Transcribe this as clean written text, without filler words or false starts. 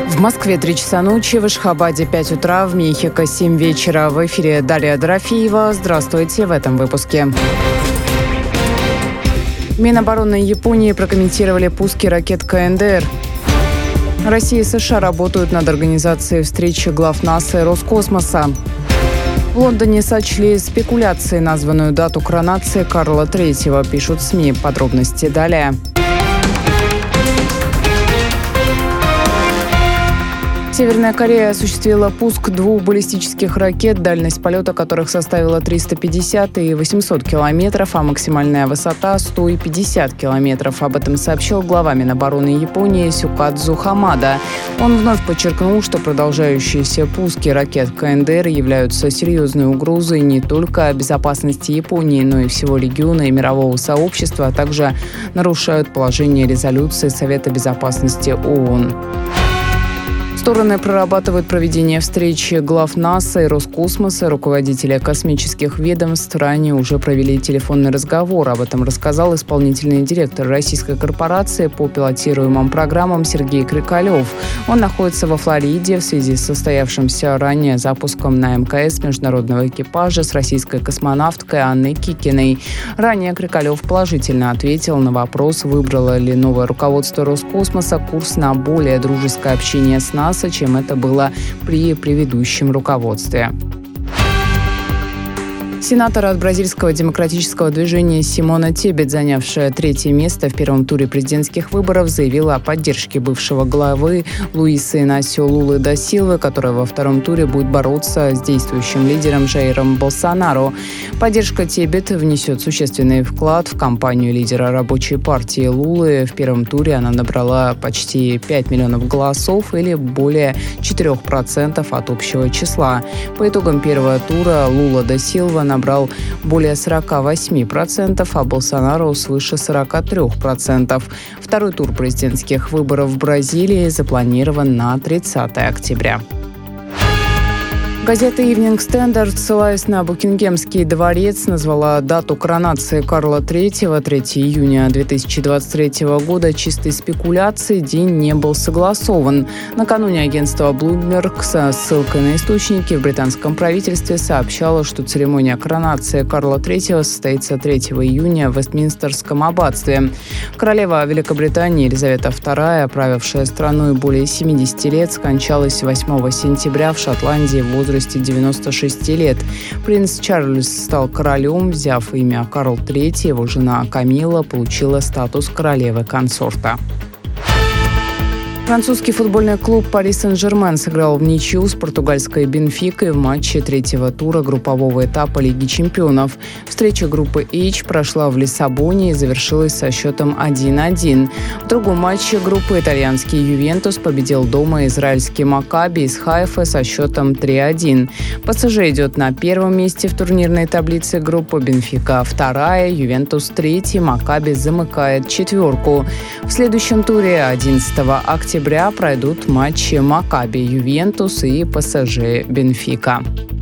В Москве 3 часа ночи, в Ашхабаде 5 утра, в Мехико 7 вечера. В эфире Дарья Дорофеева. Здравствуйте в этом выпуске. Минобороны Японии прокомментировали пуски ракет КНДР. Россия и США работают над организацией встречи глав НАСА и Роскосмоса. В Лондоне сочли спекуляцией названную дату коронации Карла III, пишут СМИ. Подробности далее. Северная Корея осуществила пуск 2 баллистических ракет, дальность полета которых составила 350 и 800 километров, а максимальная высота – 150 километров. Об этом сообщил глава Минобороны Японии Сюкадзу Хамада. Он вновь подчеркнул, что продолжающиеся пуски ракет КНДР являются серьезной угрозой не только безопасности Японии, но и всего региона и мирового сообщества, а также нарушают положение резолюции Совета безопасности ООН. Стороны прорабатывают проведение встречи глав НАСА и Роскосмоса. Руководители космических ведомств ранее уже провели телефонный разговор. Об этом рассказал исполнительный директор российской корпорации по пилотируемым программам Сергей Крикалев. Он находится во Флориде в связи с состоявшимся ранее запуском на МКС международного экипажа с российской космонавткой Анной Кикиной. Ранее Крикалев положительно ответил на вопрос, выбрало ли новое руководство Роскосмоса курс на более дружеское общение с НАСА, чем это было при предыдущем руководстве. Сенатор от бразильского демократического движения Симона Тебет, занявшая 3-е место в первом туре президентских выборов, заявила о поддержке бывшего главы Луиса Инасио Лулы да Силвы, которая во втором туре будет бороться с действующим лидером Жаиром Болсонару. Поддержка Тебет внесет существенный вклад в кампанию лидера рабочей партии Лулы. В первом туре она набрала почти 5 миллионов голосов или более 4% от общего числа. По итогам первого тура Лула да Силва набрал более 48%, а Болсонару свыше 43%. Второй тур президентских выборов в Бразилии запланирован на 30 октября. Газета Evening Standard, ссылаясь на Букингемский дворец, назвала дату коронации Карла III 3 июня 2023 года чистой спекуляцией. День не был согласован. Накануне агентство Bloomberg со ссылкой на источники в британском правительстве сообщало, что церемония коронации Карла III состоится 3 июня в Вестминстерском аббатстве. Королева Великобритании Елизавета II, правившая страной более 70 лет, скончалась 8 сентября в Шотландии в возрасте 96 лет. Принц Чарльз стал королем, взяв имя Карл III. Его жена Камилла получила статус королевы-консорта. Французский футбольный клуб «Пари Сен-Жермен» сыграл в ничью с португальской «Бенфикой» в матче 3-го тура группового этапа Лиги чемпионов. Встреча группы H прошла в Лиссабоне и завершилась со счетом 1-1. В другом матче группы итальянский «Ювентус» победил дома израильский «Макаби» из Хайфы со счетом 3-1. ПСЖ идет на первом месте в турнирной таблице группы, «Бенфика» вторая, «Ювентус» третий, «Макаби» замыкает четверку. В следующем туре 11 октября пройдут матчи Макаби, Ювентус и ПСЖ, Бенфика.